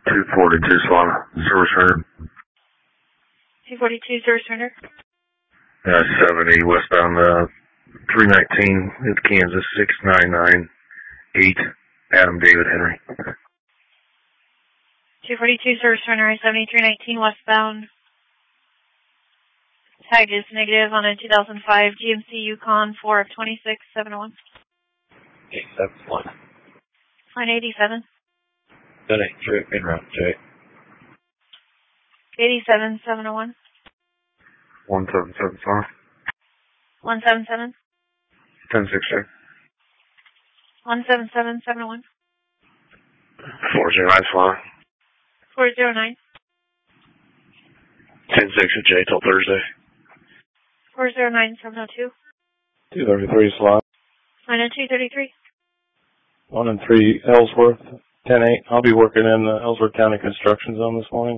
242 Solana, service center. 242 service center. 70 westbound 319 in Kansas 6998 Adam David Henry. 242 service center 7319 westbound. Tag is negative on a 2005 GMC Yukon 4 of 26701. 871. Line 87. That ain't true. In route, Jay. 87701. 1775. 177. 1066. 17771. 409 Solana. 409. 10-6 at J till Thursday. 409702. 233 slot. Line 233. 1 and 3 Ellsworth. 10-8. I'll be working in the Ellsworth County Construction Zone this morning.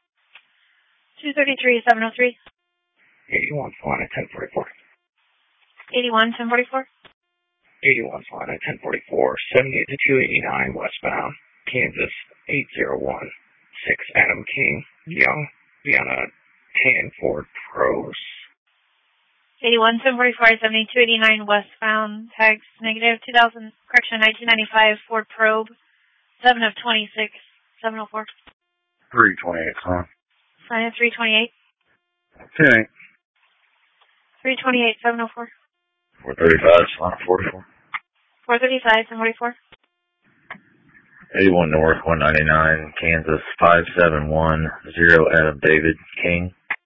233 703. 81 Solana 1044. 81 1044. 81 Solana 1044. 78 to 289 westbound. Kansas 801. 6 Adam King. Young. Vienna 10 Ford Pros. 81 1044 7289 westbound. Tags negative 2000. Correction 1995 Ford Probe. 7 of 26 704. 328 Solana. Line 328. 10-8. 328 704. 435 Solana 44. 435 744. 81 North 199 Kansas 5710 Adam David King.